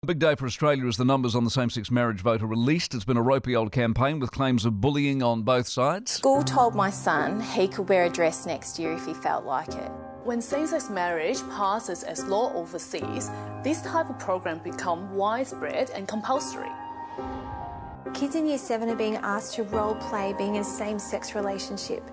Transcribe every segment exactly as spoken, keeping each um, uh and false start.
Big day for Australia as the numbers on the same-sex marriage vote are released. It's been a ropey old campaign with claims of bullying on both sides. School told my son he could wear a dress next year if he felt like it. When same-sex marriage passes as law overseas, this type of program become widespread and compulsory. Kids in year seven are being asked to role play being in a same-sex relationship.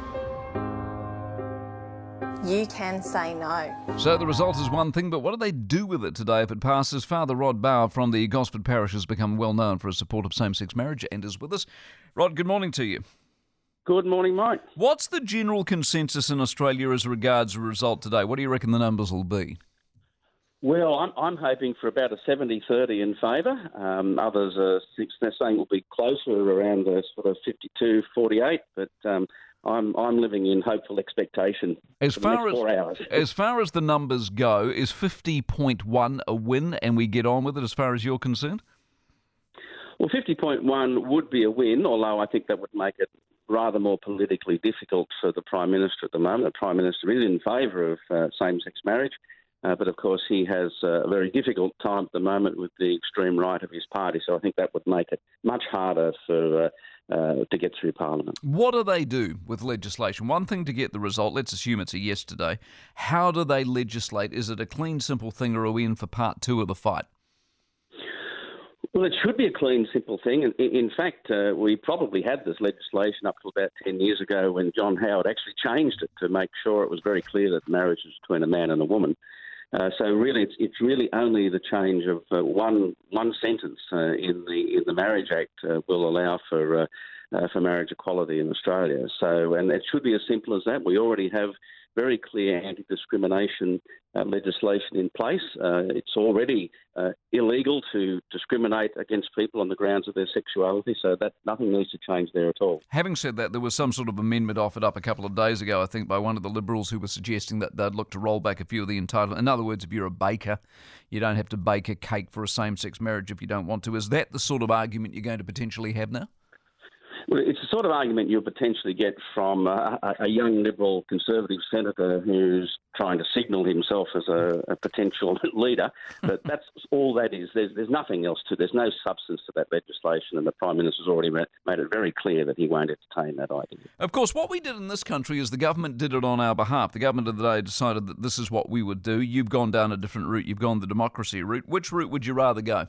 You can say no. So the result is one thing, but what do they do with it today if it passes? Father Rod Bauer from the Gosford Parish has become well known for his support of same-sex marriage and is with us. Rod, good morning to you. Good morning, Mike. What's the general consensus in Australia as regards the result today? What do you reckon the numbers will be? Well, I'm, I'm hoping for about a seventy thirty in favour. Um, others are saying it will be closer, around a sort of fifty-two forty-eight, but um, I'm I'm living in hopeful expectation as for far the next four as, hours. As far as the numbers go, is fifty point one a win and we get on with it as far as you're concerned? Well, fifty point one would be a win, although I think that would make it rather more politically difficult for the Prime Minister at the moment. The Prime Minister is in favour of uh, same-sex marriage, uh, but of course he has uh, a very difficult time at the moment with the extreme right of his party, so I think that would make it much harder for uh, uh, to get through Parliament. What do they do with legislation? One thing to get the result, let's assume it's a yes today. How do they legislate? Is it a clean, simple thing, or are we in for part two of the fight? Well, it should be a clean, simple thing. In, in fact, uh, we probably had this legislation up to about ten years ago when John Howard actually changed it to make sure it was very clear that marriage is between a man and a woman. Uh, so really, it's, it's really only the change of uh, one one sentence uh, in the in the Marriage Act uh, will allow for uh, uh, for marriage equality in Australia. So, and it should be as simple as that. We already have very clear anti-discrimination uh, legislation in place. Uh, it's already uh, illegal to discriminate against people on the grounds of their sexuality, so that nothing needs to change there at all. Having said that, there was some sort of amendment offered up a couple of days ago, I think, by one of the Liberals who was suggesting that they'd look to roll back a few of the entitlements. In other words, if you're a baker, you don't have to bake a cake for a same-sex marriage if you don't want to. Is that the sort of argument you're going to potentially have now? Well, it's the sort of argument you'll potentially get from a, a young Liberal Conservative senator who's trying to signal himself as a, a potential leader, but that's all that is. There's, there's nothing else to There's no substance to that legislation, and the Prime Minister's already made it very clear that he won't entertain that idea. Of course, what we did in this country is the government did it on our behalf. The government of the day decided that this is what we would do. You've gone down a different route. You've gone the democracy route. Which route would you rather go?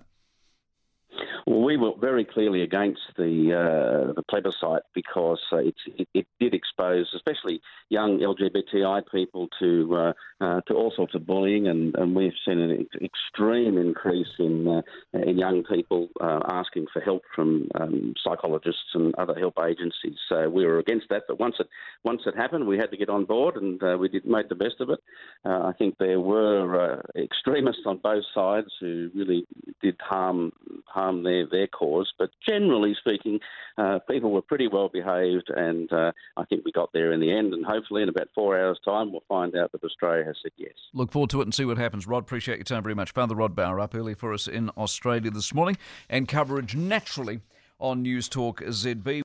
Well, we were very clearly against the uh, the plebiscite because uh, it, it, it did expose, especially young L G B T I people, to uh, uh, to all sorts of bullying, and, and we've seen an extreme increase in uh, in young people uh, asking for help from um, psychologists and other help agencies. So we were against that, but once it once it happened, we had to get on board, and uh, we did made the best of it. Uh, I think there were uh, extremists on both sides who really did harm harm their their cause, but generally speaking, uh, people were pretty well behaved, and uh, I think we got there in the end, and hopefully in about four hours' time we'll find out that Australia has said yes. Look forward to it and see what happens. Rod, appreciate your time very much. Father Rod Bauer up early for us in Australia this morning, and coverage naturally on News Talk Z B.